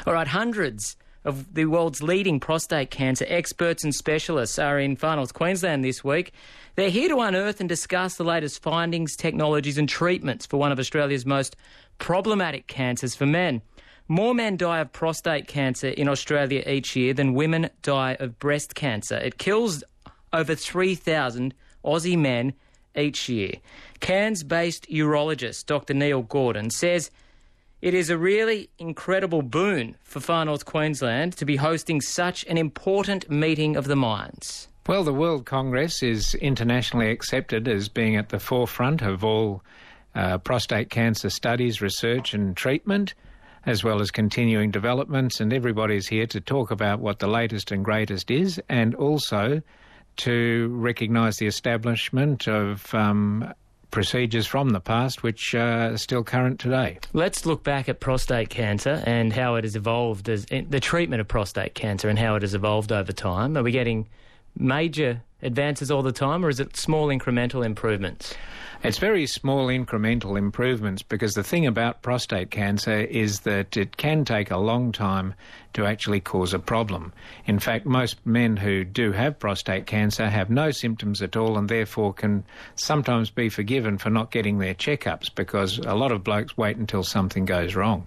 All right, hundreds of the world's leading prostate cancer experts and specialists are in Far North Queensland this week. They're here to unearth and discuss the latest findings, technologies and treatments for one of Australia's most problematic cancers for men. More men die of prostate cancer in Australia each year than women die of breast cancer. It kills over 3,000 Aussie men each year. Cairns-based urologist Dr Neil Gordon says it is a really incredible boon for Far North Queensland to be hosting such an important meeting of the minds. Well, the World Congress is internationally accepted as being at the forefront of all prostate cancer studies, research and treatment, as well as continuing developments, and everybody's here to talk about what the latest and greatest is, and also to recognise the establishment of procedures from the past which are still current today. Let's look back at prostate cancer and how it has evolved, as the treatment of prostate cancer and how it has evolved over time. Are we getting major advances all the time, or is it small incremental improvements? It's very small incremental improvements, because the thing about prostate cancer is that it can take a long time to actually cause a problem. In fact, most men who do have prostate cancer have no symptoms at all, and therefore can sometimes be forgiven for not getting their checkups, because a lot of blokes wait until something goes wrong.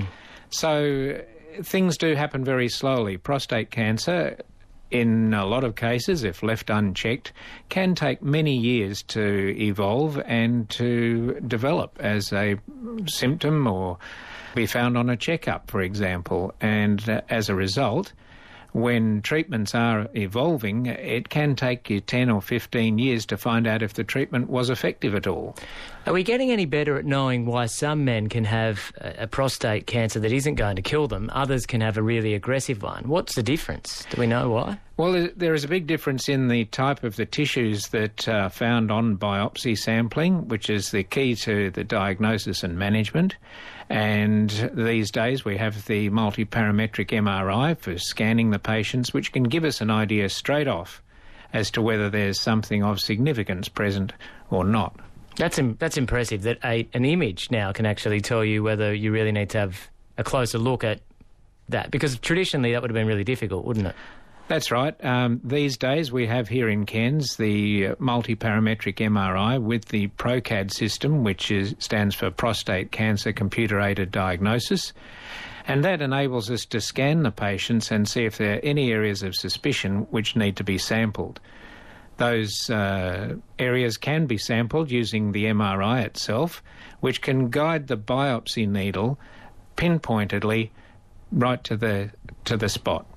So things do happen very slowly. Prostate cancer, in a lot of cases, if left unchecked, can take many years to evolve and to develop as a symptom or be found on a checkup, for example. And as a result, when treatments are evolving, it can take you 10 or 15 years to find out if the treatment was effective at all. Are we getting any better at knowing why some men can have a prostate cancer that isn't going to kill them, others can have a really aggressive one? What's the difference? Do we know why? Well, there is a big difference in the type of the tissues that are found on biopsy sampling, which is the key to the diagnosis and management. And these days we have the multiparametric MRI for scanning the patients, which can give us an idea straight off as to whether there's something of significance present or not. That's impressive that an image now can actually tell you whether you really need to have a closer look at that, because traditionally that would have been really difficult, wouldn't it? That's right. These days we have here in Cairns the multiparametric MRI with the ProCAD system, which stands for Prostate Cancer Computer-Aided Diagnosis, and that enables us to scan the patients and see if there are any areas of suspicion which need to be sampled. Those areas can be sampled using the MRI itself, which can guide the biopsy needle pinpointedly right to the spot.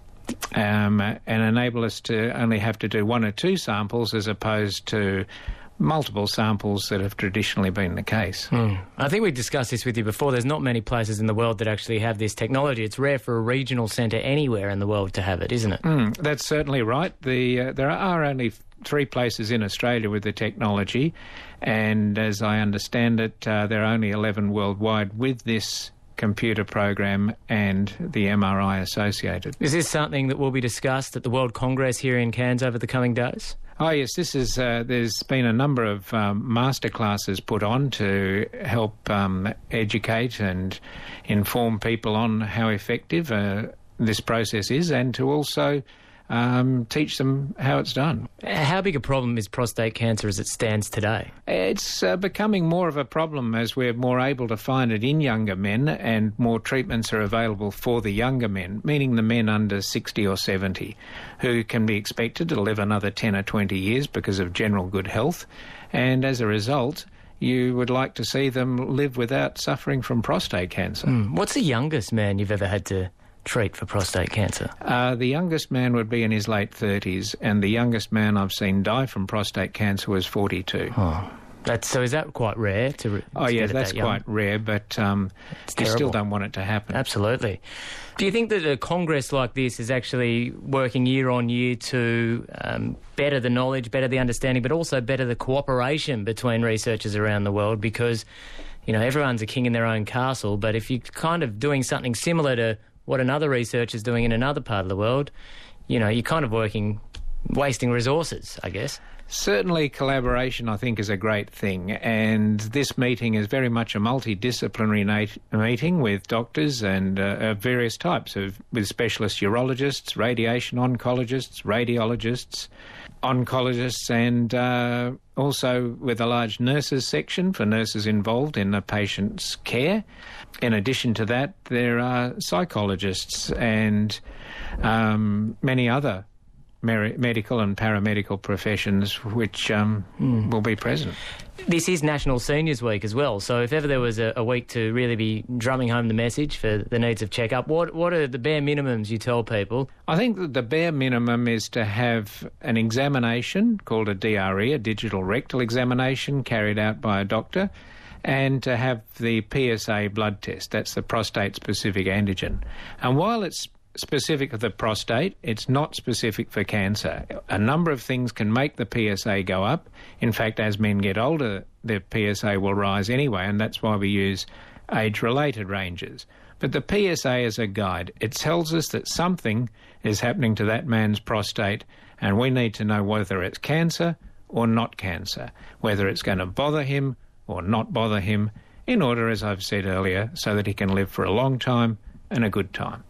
And enable us to only have to do one or two samples as opposed to multiple samples that have traditionally been the case. I think we discussed this with you before. There's not many places in the world that actually have this technology. It's rare for a regional centre anywhere in the world to have it, isn't it? That's certainly right. There are only 3 places in Australia with the technology, and as I understand it, there are only 11 worldwide with this computer program and the MRI associated. Is this something that will be discussed at the World Congress here in Cairns over the coming days? Oh yes, this is. There's been a number of masterclasses put on to help educate and inform people on how effective this process is, and to also teach them how it's done. How big a problem is prostate cancer as it stands today? It's becoming more of a problem as we're more able to find it in younger men, and more treatments are available for the younger men, meaning the men under 60 or 70, who can be expected to live another 10 or 20 years because of general good health, and as a result you would like to see them live without suffering from prostate cancer. What's the youngest man you've ever had to treat for prostate cancer? The youngest man would be in his late 30s, and the youngest man I've seen die from prostate cancer was 42. So is that quite rare? That's quite rare, but you still don't want it to happen. Absolutely. Do you think that a congress like this is actually working year on year to better the knowledge, better the understanding, but also better the cooperation between researchers around the world? Because, you know, everyone's a king in their own castle, but if you're kind of doing something similar to what another researcher's doing in another part of the world, you know, you're kind of working wasting resources, I guess. Certainly collaboration, I think, is a great thing, and this meeting is very much a multidisciplinary meeting with doctors and various types with specialist urologists, radiation oncologists, radiologists, oncologists, and also with a large nurses section for nurses involved in the patient's care. In addition to that, there are psychologists and many other medical and paramedical professions which will be present. This is National Seniors Week as well, so if ever there was a week to really be drumming home the message for the needs of check-up, what are the bare minimums you tell people? I think that the bare minimum is to have an examination called a DRE, a digital rectal examination, carried out by a doctor, and to have the PSA blood test. That's the prostate-specific antigen. And while it's specific of the prostate, it's not specific for cancer. A number of things can make the PSA go up. In fact, as men get older, the PSA will rise anyway, and that's why we use age-related ranges. But the PSA is a guide. It tells us that something is happening to that man's prostate, and we need to know whether it's cancer or not cancer, whether it's going to bother him or not bother him, in order, as I've said earlier, so that he can live for a long time and a good time.